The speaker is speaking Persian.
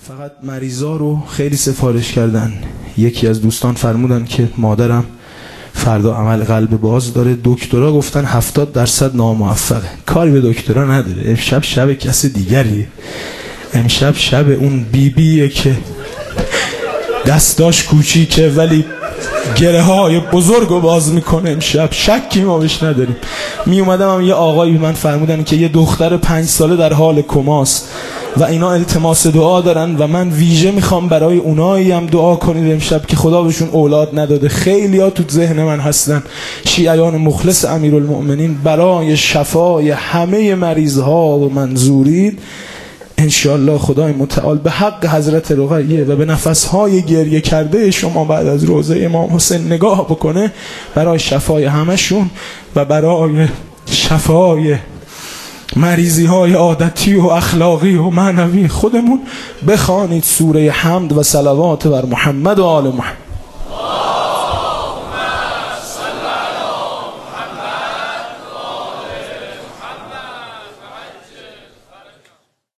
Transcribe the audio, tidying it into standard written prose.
فقط مریضا رو خیلی سفارش کردن. یکی از دوستان فرمودن که مادرم فردا عمل قلب باز داره، دکترها گفتن 70% ناموفقه. کاری به دکترها نداره، امشب شب کس دیگری، امشب شب اون بیبیه که دستاش کوچیکه ولی گره های بزرگ رو باز میکنه. امشب شکی ما بهش نداریم. می اومدم هم یه آقایی به من فرمودن که یه دختر 5 ساله در حال کماست و اینا التماس دعا دارن و من ویژه میخوام برای اونایی هم دعا کنید امشب که خدا بهشون اولاد نداده. خیلی ها تو ذهن من هستن، شیعیان مخلص امیرالمؤمنین، برای شفای همه مریض ها و منظورید انشاءالله خدای متعال به حق حضرت رقیه و به نفسهای گریه کرده شما بعد از روضه امام حسین نگاه بکنه، برای شفای همشون و برای شفای مریضی های عادتی و اخلاقی و معنوی خودمون بخوانید سوره حمد و صلوات بر محمد و آل محمد.